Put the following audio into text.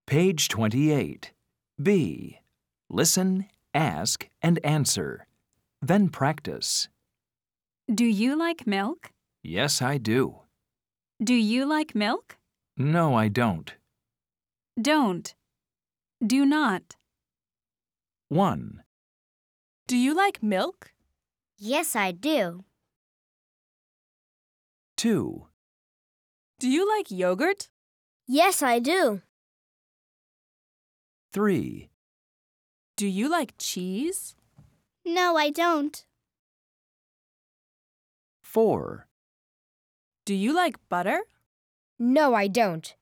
Page 28. B. Listen, ask, and answer. Then practice. Do you like milk? Yes, I do. Do you like milk? No, I don't. Don't. Do not. 1, Do you like milk? Yes, I do. 2, Do you like yogurt? Yes, I do. 3, Do you like cheese? No, I don't. 4, Do you like butter? No, I don't.